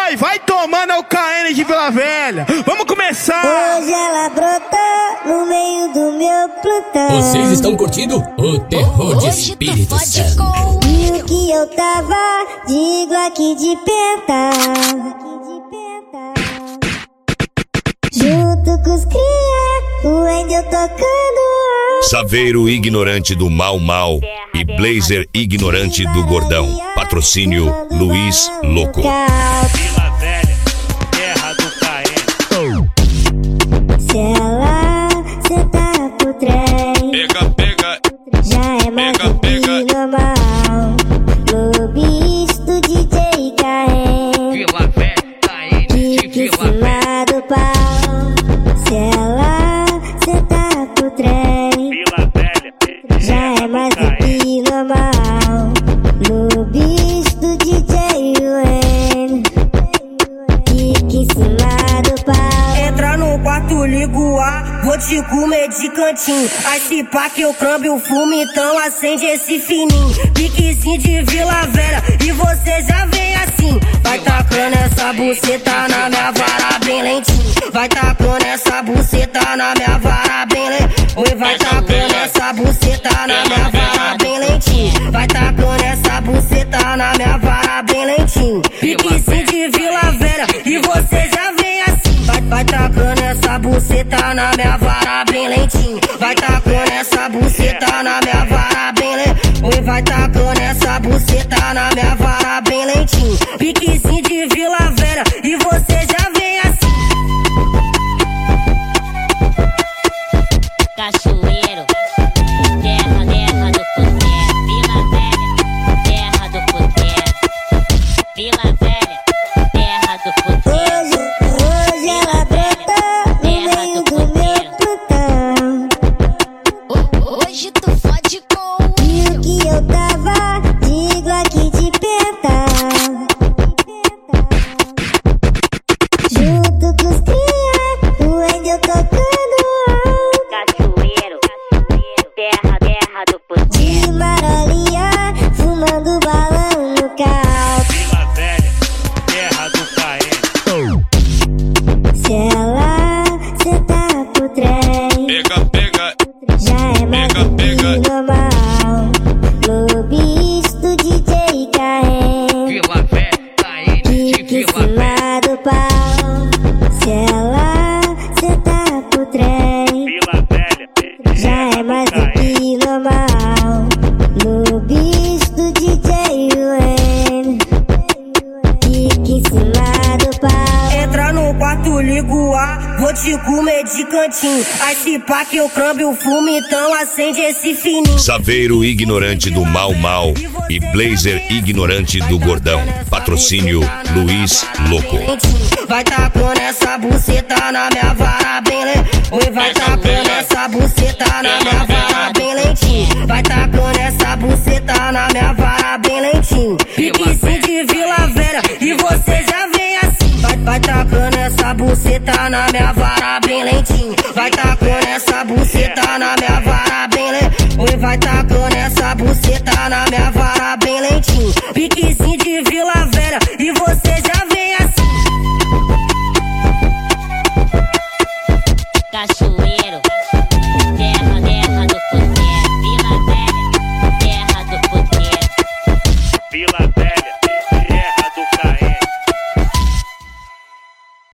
Oi, vai tomando o KN de Vila Velha. Vamos começar. Hoje ela brotou no meio do meu plantão. Vocês estão curtindo o terror de Espírito Santo. E o que eu tava de Glock de penta, junto com os cria, o Wendel tocando. Saveiro ignorante do Mal Mal e Blazer ignorante do Gordão. Patrocínio Luiz Louco. Vila Velha, terra do KN. Se ela sentar pro trem, Pega, pega, já é mais do que normal. Clubista, DJ KN, Vila Velha, KN de fica em Vila Velha. cima do pau. Se ela sentar pro trem, Vila Velha, já é mais do que normal. Clubista, DJ Wayne, fica em cima do pau. Entra no quarto, ligo o ar, vou te comer de cantinho. Aí se pá que eu câmbio o fumo, então acende esse fininho. Piquezinho de Vila Velha, e você já vem assim. Vai tacando essa buceta na minha vara bem lentinho. Vai tacando essa buceta na minha vara bem lentinho. Oi, vai tacando essa buceta na minha vara bem lentinho. Vai tacando essa buceta na minha vara bem lentinho. Piquezinho de Vila Velha, e você já vem assim. Vai tacando essa buceta na minha vara bem lentinho. Vai tacando essa buceta na minha vara bem lentinho. Oi, vai tacando essa buceta na minha vara bem lentinho. Piquezinho de Vila Velha, e você já vem assim. Cachoeiro, terra do puteiro. Vila Velha, terra do puteiro. Vila Velha, terra do puteiro. Hoje ela brotou no meio do meu plantão. Hoje tu fode com E o que eu tava de Glock de penta, junto com os cria, o Wendel tocando. cachoeiro, terra do puteiro. De marolinha, fumando balão no carro. Vila Velha, terra do KN. Se ela sentar pro trem, pega, pega, já é mais do que normal. Clubista, DJ KN, Vila Velha, KN de fica em Vila Velha. cima do pau. Se ela sentar pro trem, Vila Velha, já é mais do que normal. Clubista, DJ Wayne, fica em cima do pau. Entra no quarto, ligo o ar, vou te comer de cantinho. Aí se pá que eu câmbio o fumo, então acende esse fininho. Saveiro ignorante do Mal Mal e Blazer ignorante do Gordão. Patrocínio Luiz Louco. Vai tacando essa buceta na minha vara bem lentinho. Oi, vai tacando essa buceta na minha vara bem lentinho. Vai tacando essa buceta na minha vara bem lentinho. Piquezinho de Vila Velha, e você já vem assim. Vai tacando essa buceta na minha vara bem lentinho. Vai tacando essa buceta na minha vara bem lentinho. Oi, vai tacando essa buceta na minha vara bem lentinho. Piquezinho de Vila Velha, e você já